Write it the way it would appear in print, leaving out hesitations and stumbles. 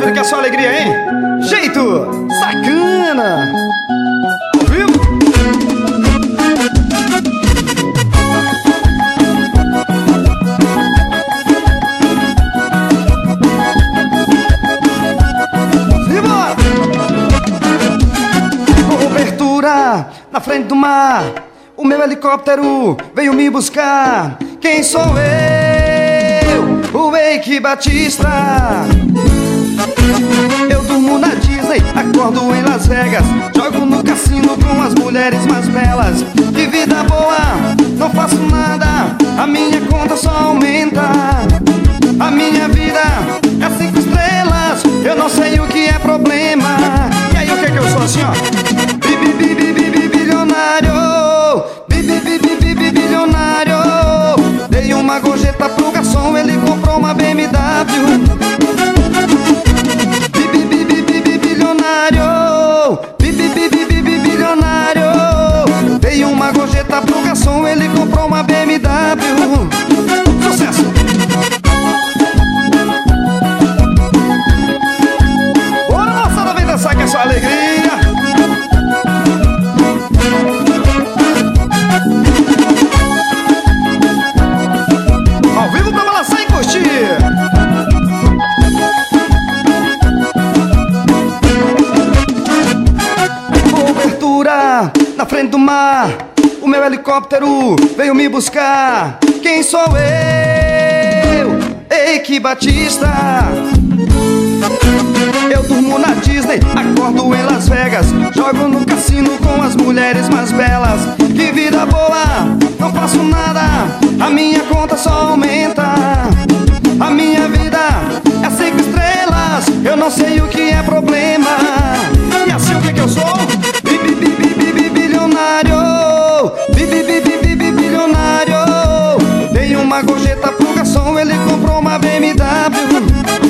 mostrando que é só alegria, hein? Jeito sacana. Ouviu? Simbora! Cobertura na frente do mar, o meu helicóptero veio me buscar. Quem sou eu? O Eike Batista. Eu durmo na Disney, acordo em Las Vegas, jogo no cassino com as mulheres mais belas. Que vida boa, não faço nada, a minha conta só aumenta. A minha vida é 5 estrelas, eu não sei o que é problema. E aí o que é que eu sou assim, ó? Bilionário, bilionário. Dei uma gorjeta pro garçom, ele comprou uma BMW. Bilionário, bilionário. Dei uma gorjeta pro garçom, ele comprou uma BMW. Sucesso! Bora, moçada, vem dançar que é só alegria. Ao vivo pra balançar e curtir. Cobertura na frente do mar, o meu helicóptero veio me buscar. Quem sou eu? Eike Batista. Eu durmo na Disney, acordo em Las Vegas, jogo no cassino com as mulheres mais belas. Que vida boa, não faço nada, a minha conta só aumenta. A minha vida é 5 estrelas, eu não sei o que é problema. E assim o que é que eu sou? Bilionário, bilionário. Dei uma gorjeta pro garçom, ele comprou uma BMW.